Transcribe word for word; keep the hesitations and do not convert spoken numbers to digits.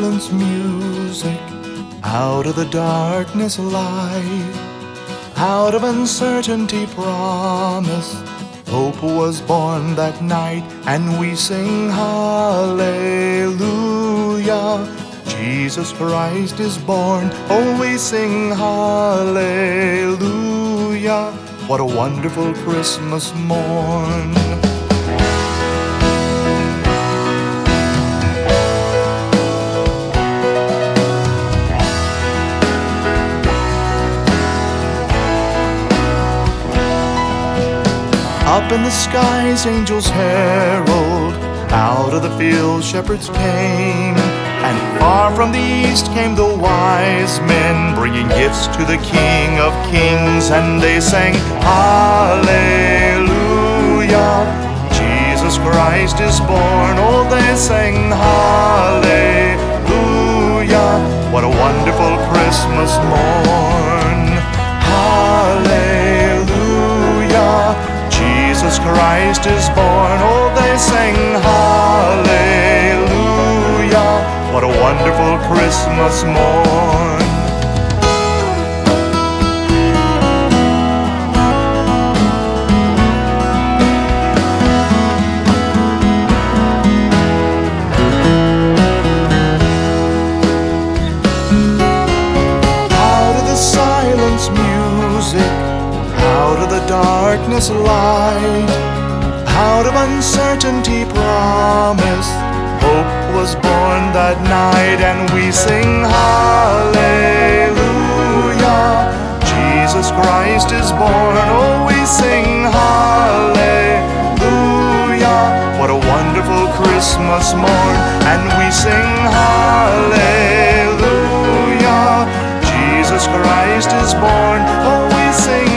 silence music, out of the darkness light, out of uncertainty promise, hope was born that night, and we sing hallelujah. Jesus Christ is born, oh we sing hallelujah. What a wonderful Christmas morn. Up in the skies angels herald, out of the fields shepherds came, and far from the east came the wise men, bringing gifts to the King of Kings. And they sang hallelujah, Jesus Christ is born. Oh, they sang hallelujah, what a wonderful Christmas morn. Hallelujah, Jesus Christ is born. Oh, they sang hallelujah, what a wonderful Christmas morn. Out of the silence music, out of the darkness light, out of uncertainty promise, hope was born that night, and we sing hallelujah, Jesus Christ is born. Oh, we sing hallelujah, what a wonderful Christmas morn. And we sing hallelujah, Jesus Christ is born. Oh, we sing